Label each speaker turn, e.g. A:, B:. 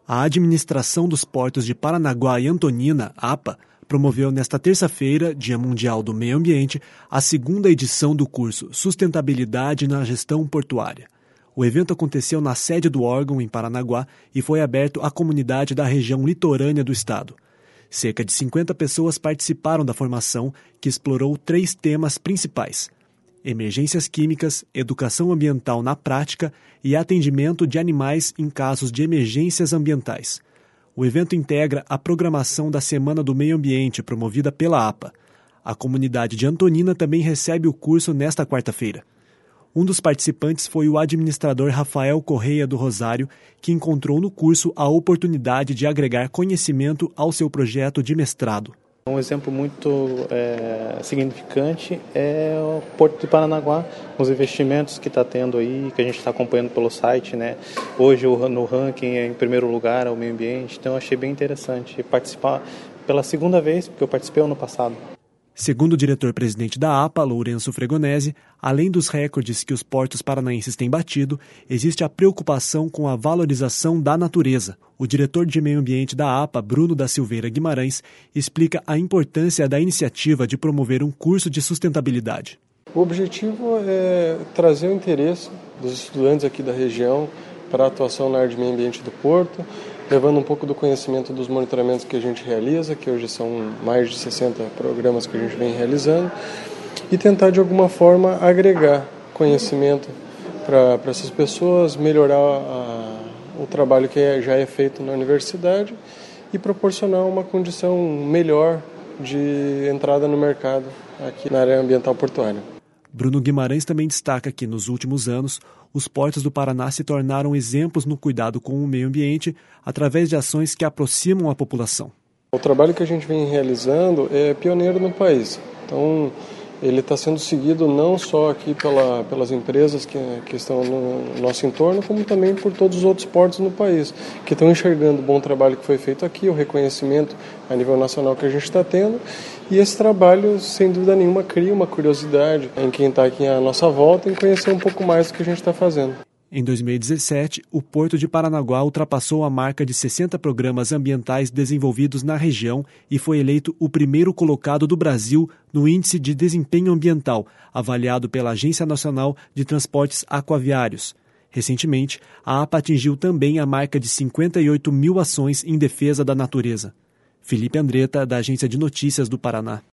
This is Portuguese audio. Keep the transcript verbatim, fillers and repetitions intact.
A: A Administração dos Portos de Paranaguá e Antonina, A P A, promoveu nesta terça-feira, Dia Mundial do Meio Ambiente, a segunda edição do curso Sustentabilidade na Gestão Portuária. O evento aconteceu na sede do órgão, em Paranaguá, e foi aberto à comunidade da região litorânea do estado. Cerca de cinquenta pessoas participaram da formação, que explorou três temas principais: emergências químicas, educação ambiental na prática e atendimento de animais em casos de emergências ambientais. O evento integra a programação da Semana do Meio Ambiente, promovida pela A P A. A comunidade de Antonina também recebe o curso nesta quarta-feira. Um dos participantes foi o administrador Rafael Correia do Rosário, que encontrou no curso a oportunidade de agregar conhecimento ao seu projeto de mestrado.
B: Um exemplo muito é, significante é o Porto de Paranaguá, os investimentos que está tendo aí, que a gente está acompanhando pelo site, né? Hoje no ranking é em primeiro lugar o meio ambiente, então eu achei bem interessante participar pela segunda vez, porque eu participei ano passado.
A: Segundo o diretor-presidente da A P A, Lourenço Fregonese, além dos recordes que os portos paranaenses têm batido, existe a preocupação com a valorização da natureza. O diretor de meio ambiente da A P A, Bruno da Silveira Guimarães, explica a importância da iniciativa de promover um curso de sustentabilidade.
C: O objetivo é trazer o interesse dos estudantes aqui da região para a atuação na área de meio ambiente do porto, levando um pouco do conhecimento dos monitoramentos que a gente realiza, que hoje são mais de sessenta programas que a gente vem realizando, e tentar de alguma forma agregar conhecimento para essas pessoas, melhorar a, o trabalho que já é feito na universidade e proporcionar uma condição melhor de entrada no mercado aqui na área ambiental portuária.
A: Bruno Guimarães também destaca que, nos últimos anos, os portos do Paraná se tornaram exemplos no cuidado com o meio ambiente através de ações que aproximam a população.
C: O trabalho que a gente vem realizando é pioneiro no país. Então, ele está sendo seguido não só aqui pela, pelas empresas que, que estão no nosso entorno, como também por todos os outros portos no país, que estão enxergando o bom trabalho que foi feito aqui, o reconhecimento a nível nacional que a gente está tendo. E esse trabalho, sem dúvida nenhuma, cria uma curiosidade em quem está aqui à nossa volta em conhecer um pouco mais do que a gente está fazendo.
A: Em dois mil e dezessete, o Porto de Paranaguá ultrapassou a marca de sessenta programas ambientais desenvolvidos na região e foi eleito o primeiro colocado do Brasil no Índice de Desempenho Ambiental, avaliado pela Agência Nacional de Transportes Aquaviários. Recentemente, a A P A atingiu também a marca de cinquenta e oito mil ações em defesa da natureza. Felipe Andretta, da Agência de Notícias do Paraná.